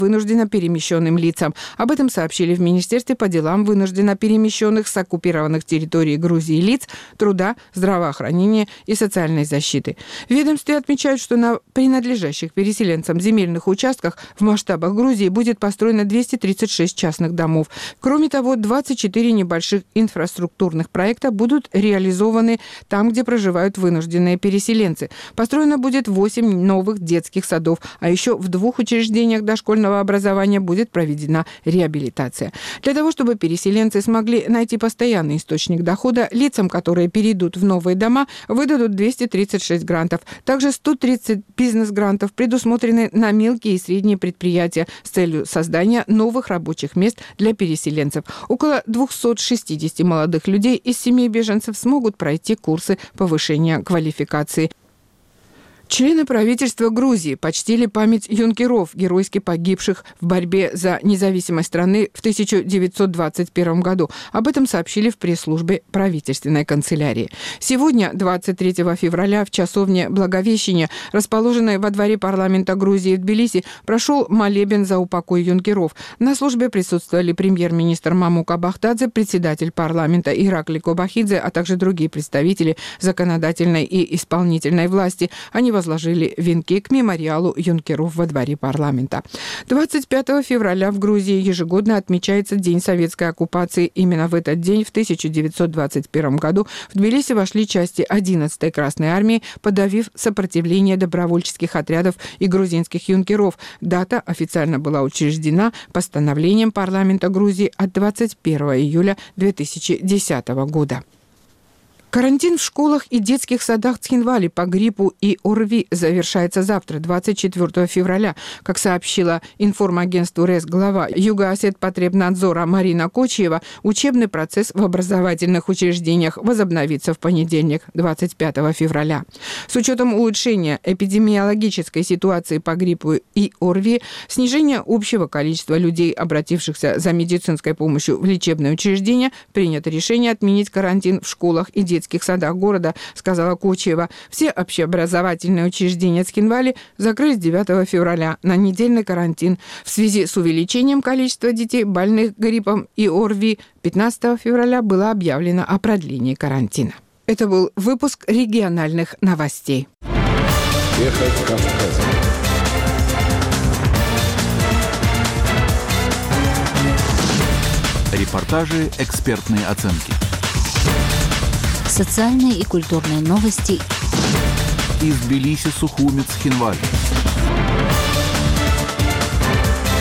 вынужденно перемещенным лицам. Об этом сообщили в Министерстве по делам вынужденно перемещенных с оккупированных территорий Грузии лиц, труда, здравоохранения и социальной защиты. В ведомстве отмечают, что на принадлежащих переселенцам земельных участках в масштабах Грузии будет построено 236 частных домов. Кроме того, 24 небольших инфраструктурных проекта будут реализованы там, где проживают вынужденные переселенцы. Построено будет 8 новых детских садов, а еще в 2 учреждениях дошкольного образования будет проведена реабилитация. Для того, чтобы переселенцы смогли найти постоянный источник дохода, лицам, которые перейдут в новые дома, выдадут 236 грантов. Также 130 бизнес-грантов предусмотрены на мелкие и средние предприятия с целью создания новых рабочих мест для переселенцев. Около 260 молодых людей из семей беженцев смогут пройти курсы повышения квалификации. Члены правительства Грузии почтили память юнкеров, геройски погибших в борьбе за независимость страны в 1921 году. Об этом сообщили в пресс-службе правительственной канцелярии. Сегодня, 23 февраля, в часовне Благовещения, расположенной во дворе парламента Грузии в Тбилиси, прошел молебен за упокой юнкеров. На службе присутствовали премьер-министр Мамука Бахтадзе, председатель парламента Иракли Кобахидзе, а также другие представители законодательной и исполнительной власти. Они возложили венки к мемориалу юнкеров во дворе парламента. 25 февраля в Грузии ежегодно отмечается День советской оккупации. Именно в этот день, в 1921 году, в Тбилиси вошли части 11-й Красной армии, подавив сопротивление добровольческих отрядов и грузинских юнкеров. Дата официально была учреждена постановлением парламента Грузии от 21 июля 2010 года. Карантин в школах и детских садах Цхинвали по гриппу и ОРВИ завершается завтра, 24 февраля. Как сообщила информагентству РЭС глава Юго-Осет-Потребнадзора Марина Кочиева, учебный процесс в образовательных учреждениях возобновится в понедельник, 25 февраля. С учетом улучшения эпидемиологической ситуации по гриппу и ОРВИ, снижения общего количества людей, обратившихся за медицинской помощью в лечебные учреждения, принято решение отменить карантин в школах и детских садах города, сказала Кочиева. Все общеобразовательные учреждения Цхинвали закрылись 9 февраля на недельный карантин. В связи с увеличением количества детей, больных гриппом и ОРВИ, 15 февраля было объявлено о продлении карантина. Это был выпуск региональных новостей. Ехать Кавказом. Репортажи, экспертные оценки. Социальные и культурные новости. Из Тбилиси, Сухуми, Цхинвали.